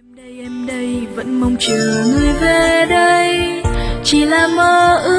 Em đây vẫn mong chờ người về đây, chỉ là mơ ước